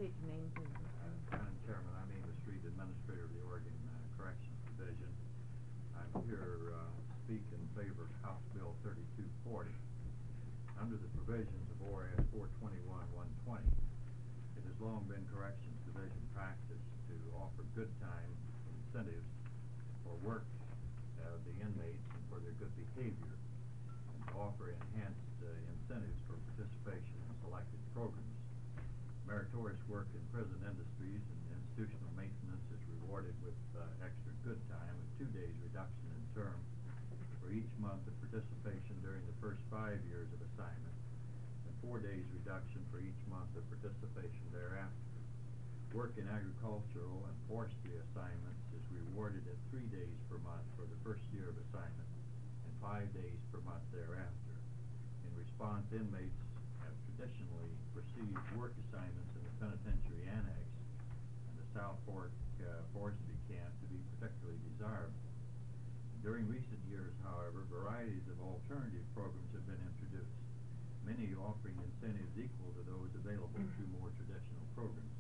State your name, please. Madam Chairman, I'm Amos Street, Administrator of the Oregon Corrections Division. I'm here to speak in favor of House Bill 3240. Under the provisions of ORS 421-120, it has long been Corrections Division practice to offer good time incentives for work of the inmates and for their good behavior, and to offer enhanced incentives for participation in selected programs. Meritorious work in prison industries and institutional maintenance is rewarded with extra good time of 2 days reduction in term for each month of participation during the first 5 years of assignment, and 4 days reduction for each month of participation thereafter. Work in agricultural and forestry assignments is rewarded at 3 days per month for the first year of assignment and 5 days per month thereafter. In response, inmates have traditionally perceived work assignments in the penitentiary annex and the South Fork forestry camp to be particularly desirable. During recent years, however, varieties of alternative programs have been introduced, many offering incentives equal to those available through more traditional programs.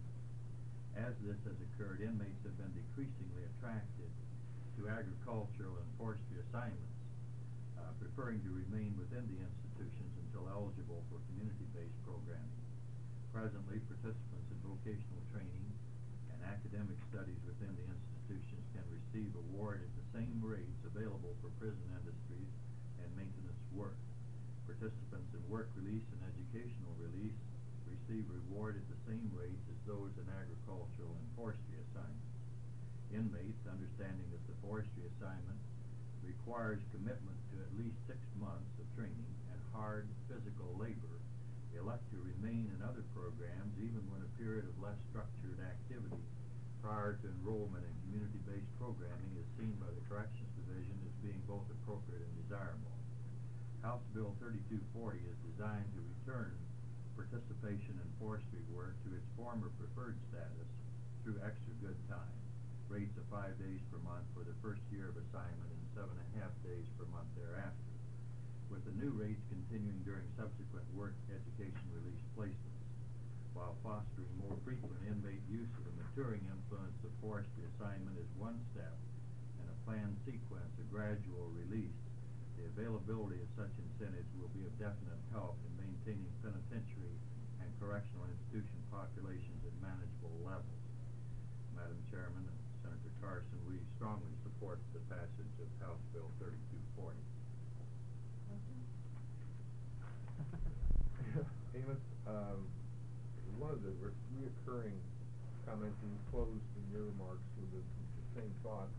As this has occurred, inmates have been decreasingly attracted to agricultural and forestry assignments, preferring to remain within the institutions until eligible for community-based programming. Presently, participants in vocational training and academic studies within the institutions can receive award at the same rates available for prison industries and maintenance work. Participants in work release and educational release receive reward at the same rates as those in agricultural and forestry assignments. Inmates, understanding that the forestry assignment requires commitment to at least 6 months of training and hard physical labor, elect to remain in other programs even when a period of less structured activity prior to enrollment in community-based programming is seen by the Corrections Division as being both appropriate and desirable. House Bill 3240 is designed to return participation in forestry work to its former preferred status through extra good time, rates of 5 days per month for the first year of assignment and 7.5 days per month thereafter, with the new rates continuing during subsequent work education release placements, while fostering more frequent inmate use of the maturing influence of forestry assignment as one step in a planned sequence of gradual release. The availability of such incentives will be of definite help in maintaining penitentiary and correctional institution populations at manageable levels. Madam Chairman and Senator Carson, we strongly support the passage of House Bill 3240. Amos, one of the reoccurring comments, and you closed in your remarks with the same thought.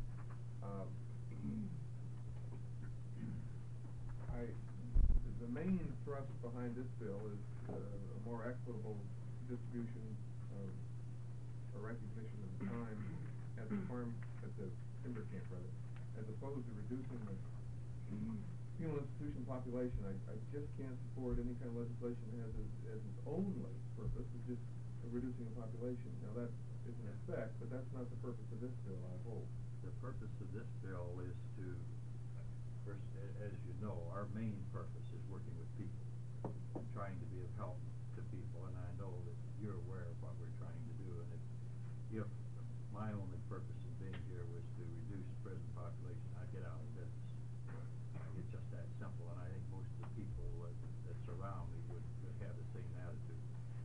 The main thrust behind this bill is a more equitable distribution of a recognition of the time at the timber camp, as opposed to reducing the penal institution population. I just can't support any kind of legislation that has as its only purpose is just reducing the population. Now that is an effect, but that's not the purpose of this bill, I hope. The purpose of this bill is to, first, as you know, our main purpose is working with people, trying to be of help to people, and I know that you're aware of what we're trying to do. And if my only purpose in being here was to reduce prison population, I'd get out of business. It's just that simple, and I think most of the people that surround me would have the same attitude.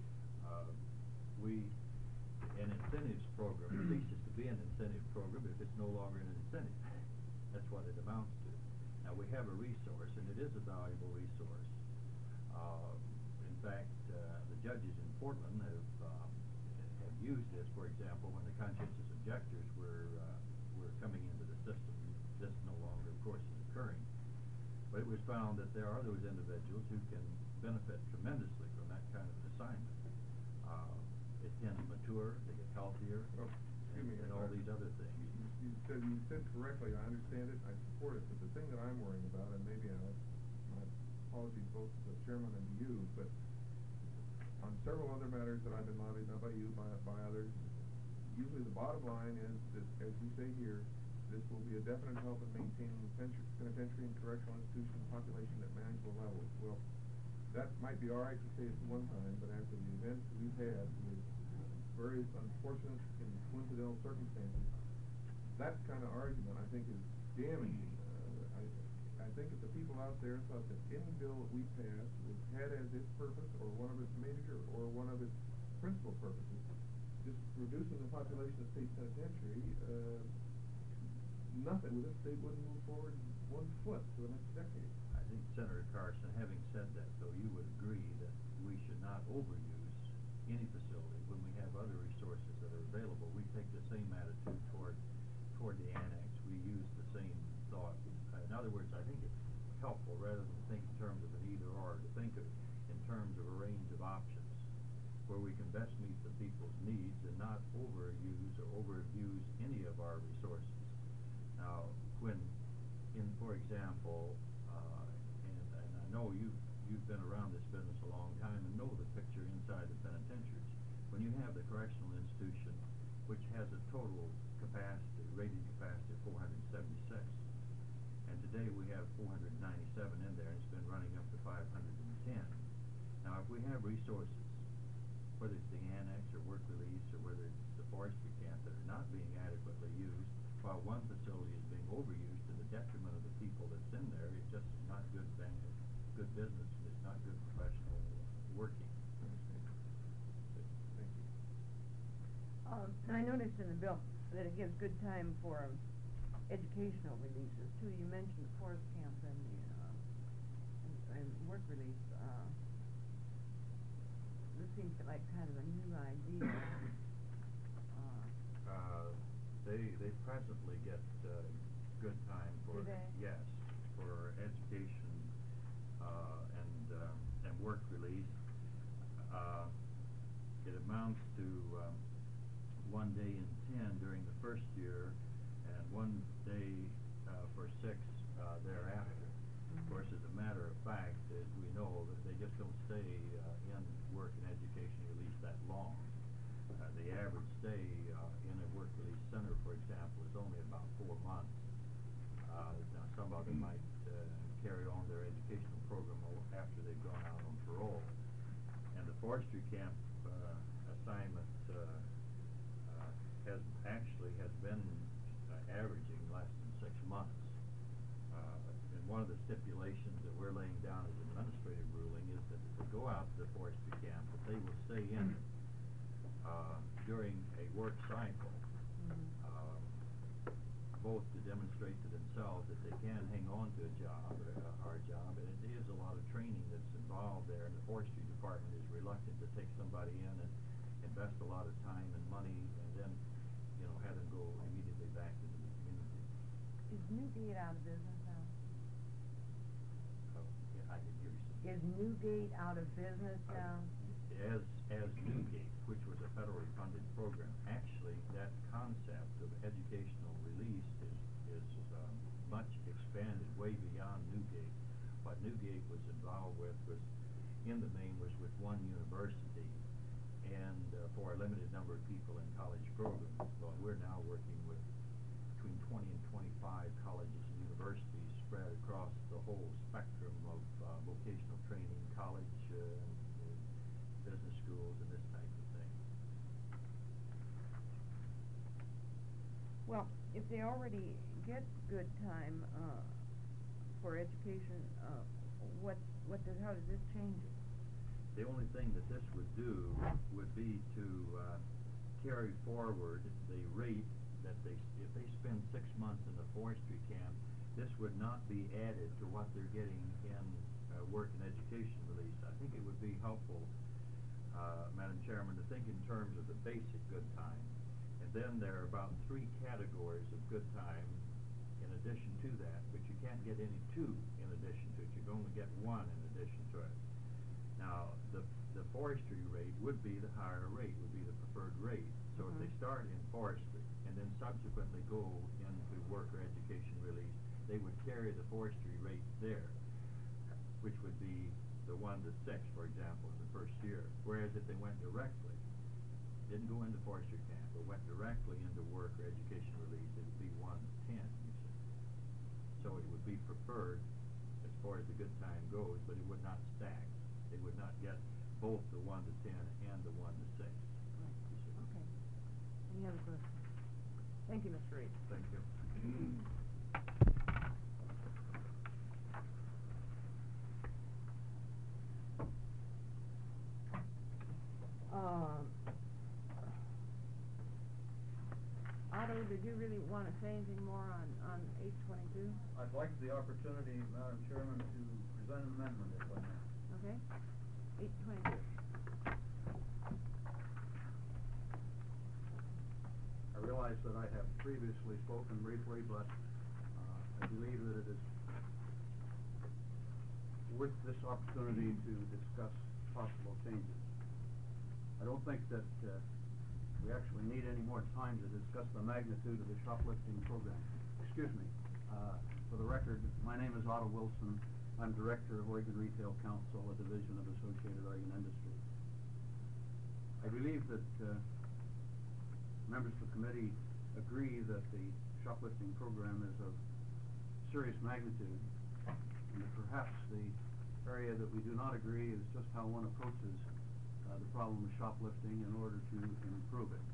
An incentives program ceases to be an incentive program if it's no longer an incentive. That's what it amounts to. Now, we have a resource, and it is a valuable resource. In fact, the judges in Portland have used this, for example, when the conscientious objectors were coming into the system. This no longer, of course, is occurring. But it was found that there are those individuals who can benefit tremendously from that kind of an assignment. It tends to mature, they get healthier, and all these other things. You said correctly, I understand it, I support it, but the thing that I'm worrying about, and maybe my apologies both to the chairman and to you, but on several other matters that I've been lobbied, not by you, by others, usually the bottom line is that, as you say here, this will be a definite help in maintaining penitentiary and correctional institution population at manageable levels. Well, that might be all right to say at one time, but after the events that we've had with various unfortunate and coincidental circumstances, that kind of argument, I think, is damaging. I think if the people out there thought that any bill that we passed had as its purpose, or one of its major, or one of its principal purposes, just reducing the population of state penitentiary, nothing with this state wouldn't move forward 1 foot for the next decade. I think, Senator Carson, having said that, though, you would agree that we should not overuse any facility when we have other resources that are available. We take the same attitude toward the annex. We use the same thought. In other words, I think it's helpful, rather than think in terms of an either-or, to think of in terms of a range of options where we can best meet the people's needs and not overuse or overabuse any of our resources. Now, when, for example, and I know you've been around this business a long time and know the picture inside the penitentiaries. When you have the correctional institution, which has a total capacity, rated capacity of 476, and today we have 497 in there, and it's been running up to 510. Now, if we have resources, whether it's the annex or work release or whether it's the forestry camp, that are not being adequately used, while one facility is being overused to the detriment of the people that's in there, it just is not good business, and it's not good professional working. Thank you. I noticed in the bill that it gives good time for educational releases too. You mentioned the forest camp and the and work release. This seems like kind of a new idea. They presently get good time for yes, for education and work release. It amounts to 1 day in 10 during the first year, and 1 day for 6 thereafter. Of course, as a matter of fact, as we know, that they just don't stay in work and education release that long. The average stay in a work release center, for example, is only about 4 months. Now, some of them might carry on their educational program after they've gone out on parole. And the forestry camp assignment has been averaging less than 6 months. And one of the stipulations that we're laying down as administrative ruling is that if they go out to the forestry camp, that they will stay in it during a work cycle, both to demonstrate to themselves that they can hang on to a job, our job, and it is a lot of training that's involved there, and the forestry department is reluctant to take somebody in and invest a lot of time and money and then, have them go immediately back into the community. Is Newgate out of business now? Yeah, I did hear you say. Is Newgate out of business now? As Newgate, which was a federally funded program, actually that concept of educational release is much expanded way beyond Newgate. What Newgate was involved with was, in the main, was with one university and for a limited number of people in college programs. Well, we're now working with between 20 and 25 colleges and universities spread across the whole spectrum of vocational training, college, business schools, and this type of thing. Well, if they already get good time for education, how does this change it? The only thing that this would do would be to carry forward the rate that if they spend 6 months in the forestry camp, this would not be added to what they're getting in work and education release. I think it would be helpful, Madam Chairman, to think in terms of the basic good time, and then there are about 3 categories of good time in addition to that, but you can't get any 2 in addition to it. You can only get 1 in addition to it. Now, the forestry rate would be the higher rate, would be the preferred rate. So if they start in forestry and then subsequently go into work or education release, they would carry the forestry rate there, which would be the 1 to 6, for example, in the first year. Whereas if they went directly, didn't go into forestry camp, but went directly into work or education release, it would be 1 to 10, you see. So it would be preferred as far as the good time goes, but it would not stack. They would not get both the 1 to 10 and the 1 to 6. Right. Thank you, Mr. Reed. Thank you. Otto, did you really want to say anything more on 822? I'd like the opportunity, Madam Chairman, to present an amendment if I may. Okay. 822. I realize that I have previously spoken briefly, but I believe that it is worth this opportunity to discuss possible changes. I don't think that we actually need any more time to discuss the magnitude of the shoplifting program. Excuse me. For the record, my name is Otto Wilson. I'm Director of Oregon Retail Council, a division of Associated Oregon Industries. I believe that members of the committee agree that the shoplifting program is of serious magnitude, and that perhaps the area that we do not agree is just how one approaches the problem of shoplifting in order to improve it.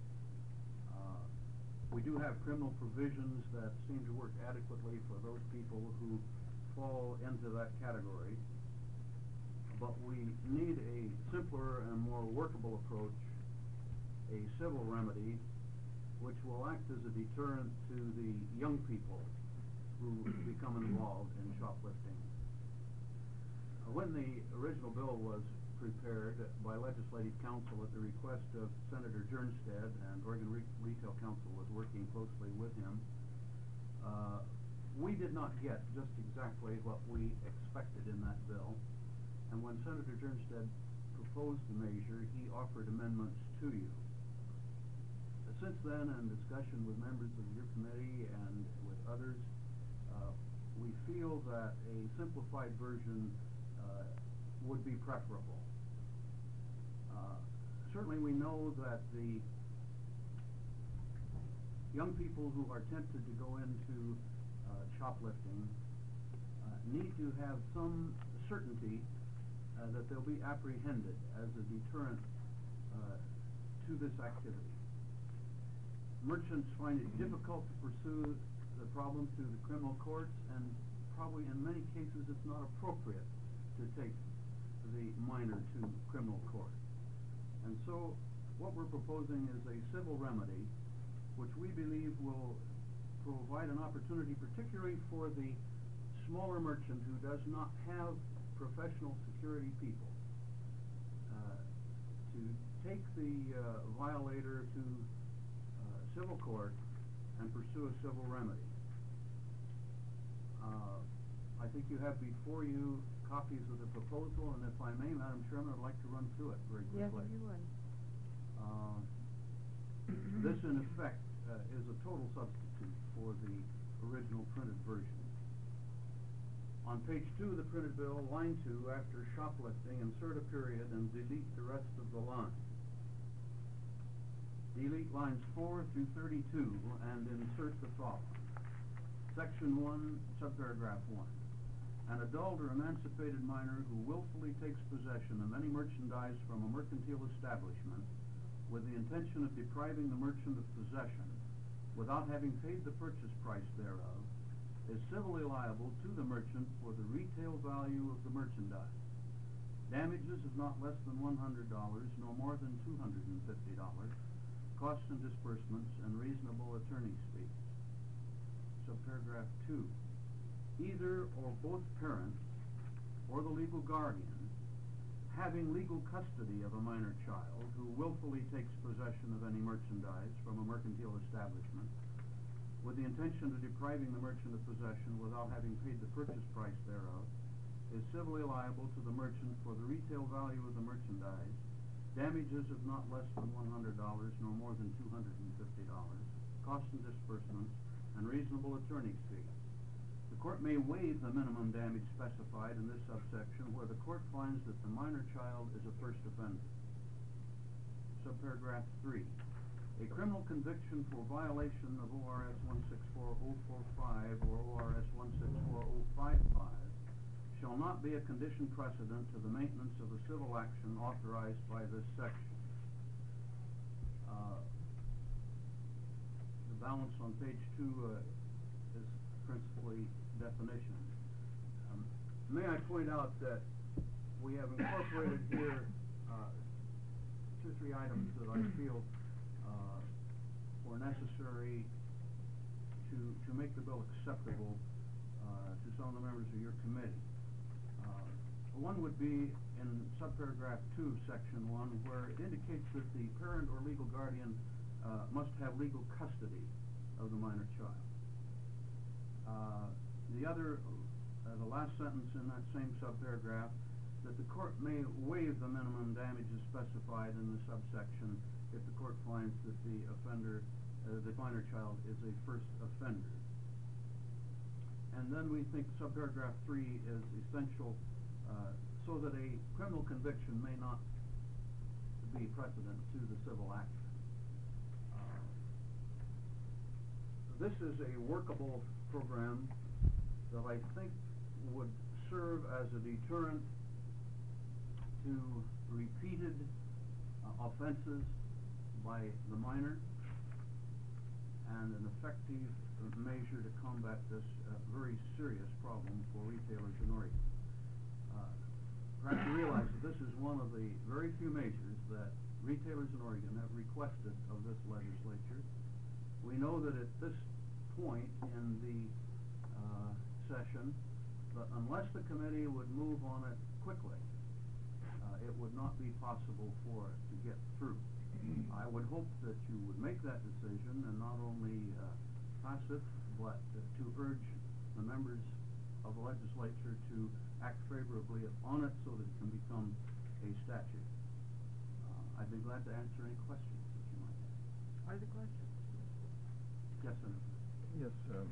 We do have criminal provisions that seem to work adequately for those people who fall into that category, but we need a simpler and more workable approach, a civil remedy, which will act as a deterrent to the young people who become involved in shoplifting. When the original bill was prepared by Legislative Council at the request of Senator Jernstad, and Oregon Retail Council was working closely with him, we did not get just exactly what we expected in that bill. And when Senator Jernstad proposed the measure, he offered amendments to you. Since then, in discussion with members of your committee and with others, we feel that a simplified version would be preferable. Certainly we know that the young people who are tempted to go into shoplifting need to have some certainty that they'll be apprehended as a deterrent to this activity. Merchants find it difficult to pursue the problem through the criminal courts, and probably in many cases it's not appropriate to take the minor to criminal court. And so what we're proposing is a civil remedy which we believe will provide an opportunity, particularly for the smaller merchant who does not have professional security people, to take the violator to civil court and pursue a civil remedy. I think you have before you copies of the proposal, and if I may, Madam Chairman, I'd like to run through it very quickly. Yes, you would. This, in effect, is a total substitute for the original printed version. On page 2 of the printed bill, line 2, after shoplifting, insert a period and delete the rest of the line. Delete lines 4 through 32 and insert the following. Section 1, subparagraph 1. An adult or emancipated minor who willfully takes possession of any merchandise from a mercantile establishment with the intention of depriving the merchant of possession without having paid the purchase price thereof is civilly liable to the merchant for the retail value of the merchandise. Damages of not less than $100, no more than $250, costs and disbursements, and reasonable attorney's fees. Subparagraph 2. Either or both parents or the legal guardian having legal custody of a minor child who willfully takes possession of any merchandise from a mercantile establishment with the intention of depriving the merchant of possession without having paid the purchase price thereof is civilly liable to the merchant for the retail value of the merchandise, damages of not less than $100, no more than $250, costs and disbursements, and reasonable attorney's fees. The court may waive the minimum damage specified in this subsection where the court finds that the minor child is a first offender. Subparagraph 3. A criminal conviction for violation of ORS 164045 or ORS 164055 shall not be a condition precedent to the maintenance of a civil action authorized by this section. The balance on page 2 is principally definitions. May I point out that we have incorporated here 2 or 3 items that I feel were necessary to make the bill acceptable to some of the members of your committee. One would be in subparagraph 2, section 1, where it indicates that the parent or legal guardian must have legal custody of the minor child. The last sentence in that same subparagraph, that the court may waive the minimum damages specified in the subsection if the court finds that the offender, the minor child, is a first offender. And then we think subparagraph 3 is essential so that a criminal conviction may not be precedent to the civil action. This is a workable program that I think would serve as a deterrent to repeated offenses by the minor, and an effective measure to combat this very serious problem for retailers in Oregon. Perhaps you realize that this is one of the very few measures that retailers in Oregon have requested of this legislature. We know that at this point in the session, that unless the committee would move on it quickly, it would not be possible for it to get through. I would hope that you would make that decision and not only pass it, but to urge the members of the legislature to act favorably on it so that it can become a statute. I'd be glad to answer any questions that you might have. What are the questions? Yes, Senator. Yes,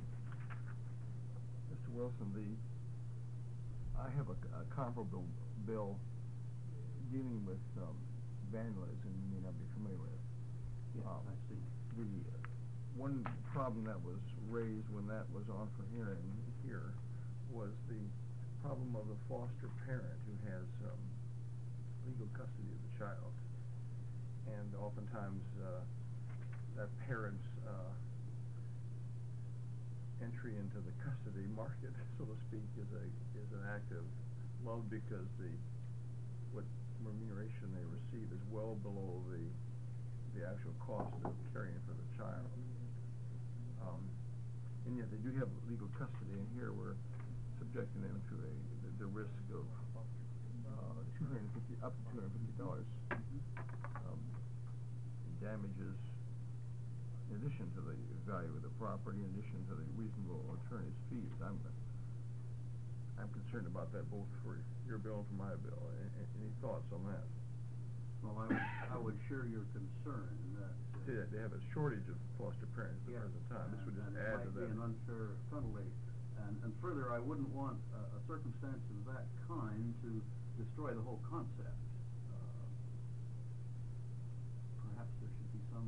Mr. Wilson, I have a comparable bill dealing with vandalism you may not be familiar with. Yes, I see. The one problem that was raised when that was on for hearing here was the problem of the foster parent who has legal custody of the child, and oftentimes that parent's entry into the custody market, so to speak, is an act of love, because what remuneration they receive is well below the actual cost of caring for the child. And yet they do have legal custody, and here we're subjecting them to the risk of up to $250 damages, in addition to the value of the property, in addition to the reasonable attorney's fees. I'm concerned about that, both for your bill and for my bill. Any thoughts on that? Well, I would share your concern that They have a shortage of foster parents at the present time. This would just add to that. It might be an unfair penalty. And further, I wouldn't want a circumstance of that kind to destroy the whole concept. Perhaps there should be some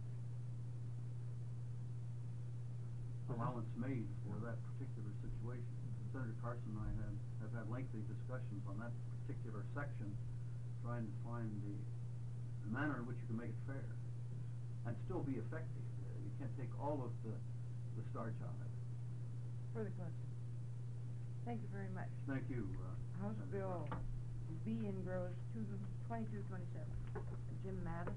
allowance made for that particular situation. Senator Carson and I have had lengthy discussions on that particular section, trying to find the manner in which you can make it fair and still be effective. You can't take all of the starch out of it. Further questions? Thank you very much. Thank you. House Senator Bill Carson. B in gross 2227. Jim Mattis.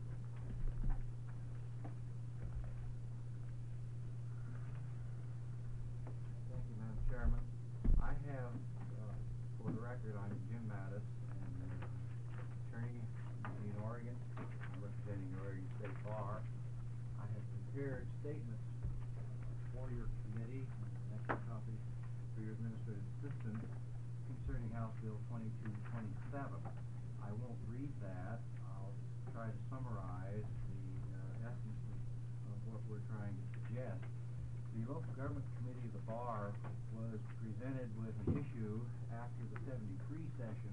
Thank you, Madam Chairman. I have, for the record, I'm Jim Mattis, and attorney in Oregon. I'm representing the Oregon State Bar. I have prepared statements for your committee and an extra copy for your administrative assistant concerning House Bill 2227. I won't read that. I'll try to summarize the essence of what we're trying to suggest. The Local Government Committee of the Bar was presented with an issue after the 73 session,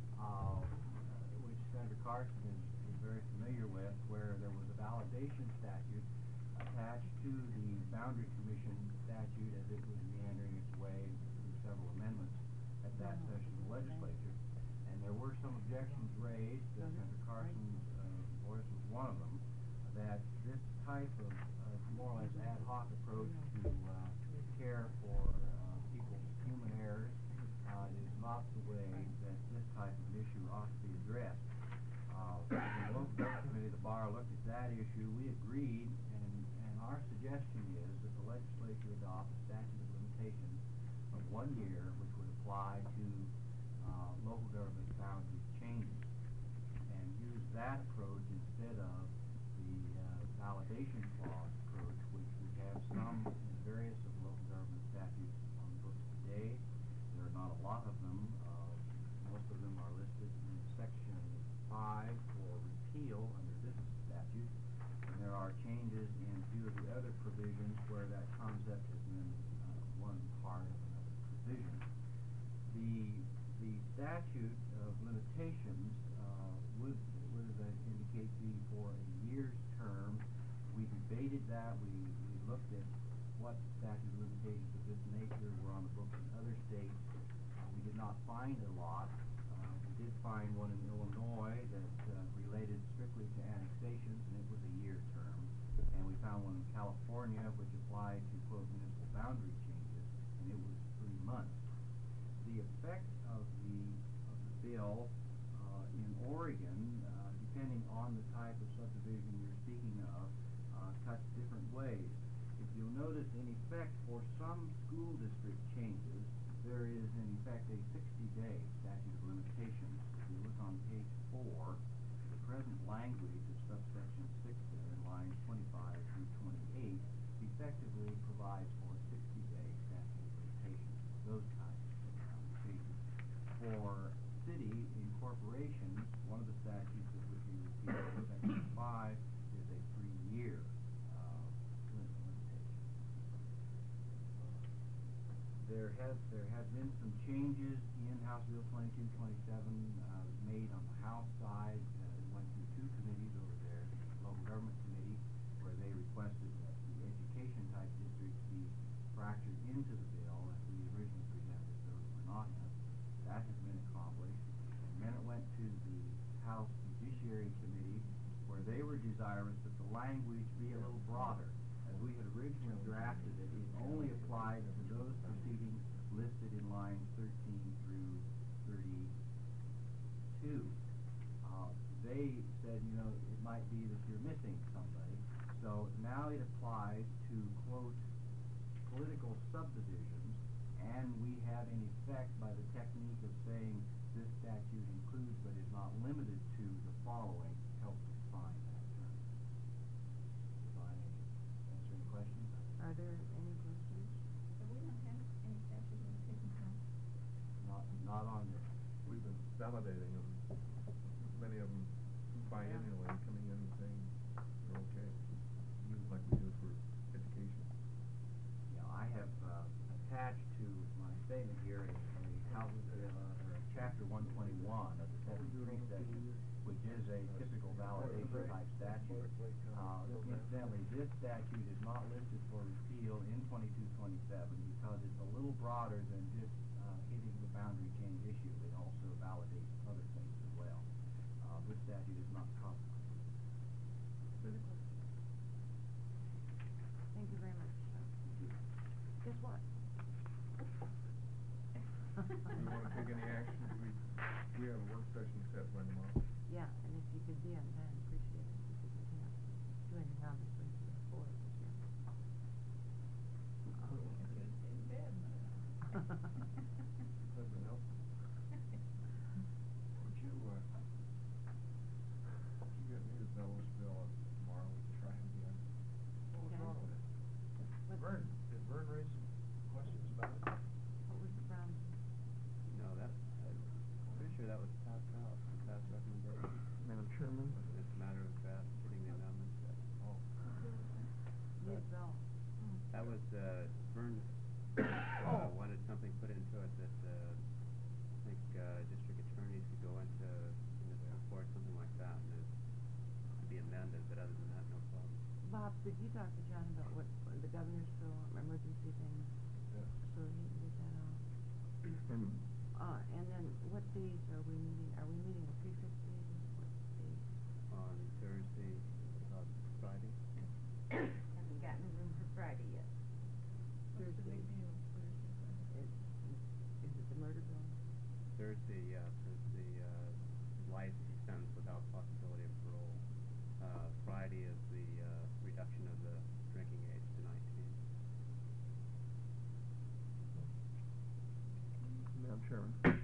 which Senator Carson is very familiar with, where there was a validation statute attached to the Boundary Commission statute as it was meandering its way through several amendments at that session of the legislature. And there were some objections raised, Senator Carson's voice was one of them, that this type of more or less ad hoc approach to care for people's human errors is not the way that this type of an issue ought to be addressed. In the local government committee, the bar looked at that issue. We agreed, and our suggestion is that the legislature adopt a statute of limitations of 1 year, which would apply to local government boundary changes, and use that approach instead of the validation clause approach, which we have some in various of the local government statutes on the books today. There are not a lot of them. Most of them are listed in section 5 for repeal under this statute, and there are changes in a few of the other provisions where that concept has been one part of another provision. The statute of limitations would, as I indicate, be for a year's term. We debated that. We looked at what statute of limitations of this nature were on the books in other states. We did not find a lot. We did find one in Illinois that related strictly to annexations, and it was a year term. And we found one in California which applied to, quote, municipal boundary changes, and it was 3 months. The effect of the bill in Oregon, depending on the type of subdivision you're speaking of, cuts different ways. If you'll notice, in effect, for some school district changes, there is in effect a 60-day statute of limitations. If you look on page 4, the present language of subsection 6 there, in lines 25 through 28, effectively provides for a 60-day statute of limitations for those kinds of changes. For city incorporations, one of the statutes that would be repealed in section 5 is a 3-year limitation. There have been some changes in House Bill 2227 made on the House side. It went through 2 committees over there, the local government committee, where they requested that the education type districts be fractured into the bill as we originally presented, those were not in it. That has been accomplished. And then it went to the House Judiciary Committee, where they were desirous that the language be a little broader. As we had originally drafted it, it only applied to those proceedings listed in lines 13 through 32. They said, it might be that you're missing somebody. So now it applies to, quote, political subdivisions, and we have in effect, by the technique of saying this statute includes but is not limited to the following, helped define that term. Did I answer any questions? Are there any questions? So we don't have any statute of limitations now? Not on this. We've been validating them, many of them biennially, coming in and saying they're okay, like we do for education. Yeah, I have attached to my statement here a House Chapter 121 of the 73 section, which is a typical validation type statute. Incidentally, this statute is not listed for repeal in 2227 because it's a little broader than just hitting the boundary change issue. It also validates other things as well. This statute is not covered. Further questions? Thank you very much. Guess what? Do we want to take any action? We have a work session set by tomorrow. Yeah, and if you could be on time, appreciate it, because we can't do anything obviously for the 4th this year. In bed. Something else? Would you get me the Bellows bill tomorrow? We can try it again. What's wrong with it? Did Vern raise some questions about it? What was the problem? No, I'm pretty sure that was passed out, past recommendation. Madam Chairman? It's a matter of getting the amendments. Oh. Yes, Bill. That was, Vern wanted something put into it that, I think, district attorneys could go into the report, something like that, and it could be amended, but other than that, no problem. Bob, did you talk to John about what the governor's bill, emergency things? Yes. So he can get that out. And then what days are we meeting? Are we meeting at 3:15? What days? On Thursday, Friday. Haven't gotten Madam Chairman.